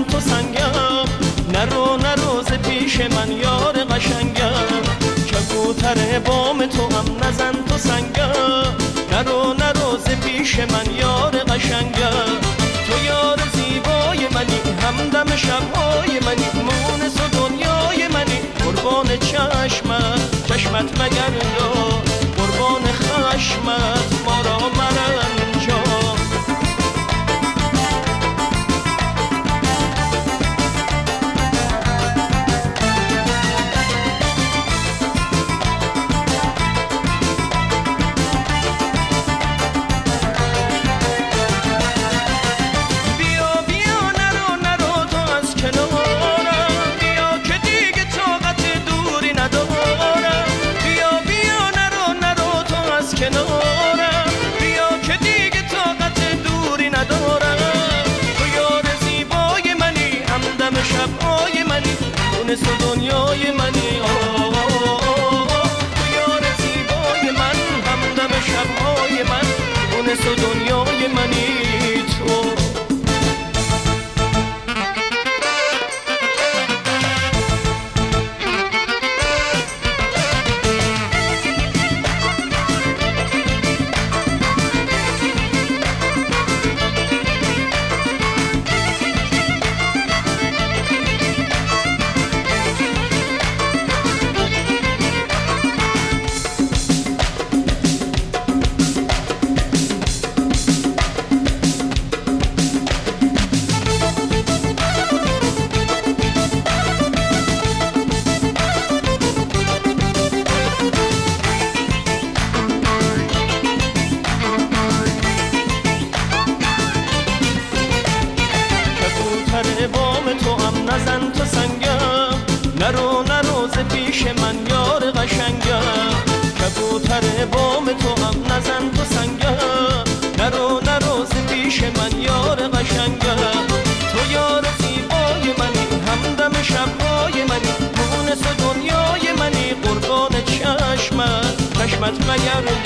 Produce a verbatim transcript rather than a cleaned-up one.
نزن تو سنگم، نرو نرو ز پیش من یار قشنگم. کبوتر بام تو هم نزن تو سنگم، نرو نرو ز پیش من یار قشنگم. تو یار زیبای منی، همدم شبهای منی، مونس و دنیای منی، قربان چشمت چشمت مگردا، قربان خشمت ما را مرنجا. مونس و دنیای منی، تو یار زیبای من، همدم شبهای من، مونس و دنیای منی تو. بام تو هم نزن تو سنگم، نرو نرو ز پیش من یار قشنگم. کبوتر بام تو هم نزن تو سنگم، نرو نرو ز پیش من یار قشنگم. تو یار زیبای منی، همدم شبهای منی، مونس و دنیای منی، قربان چشمت چشمت مگردا.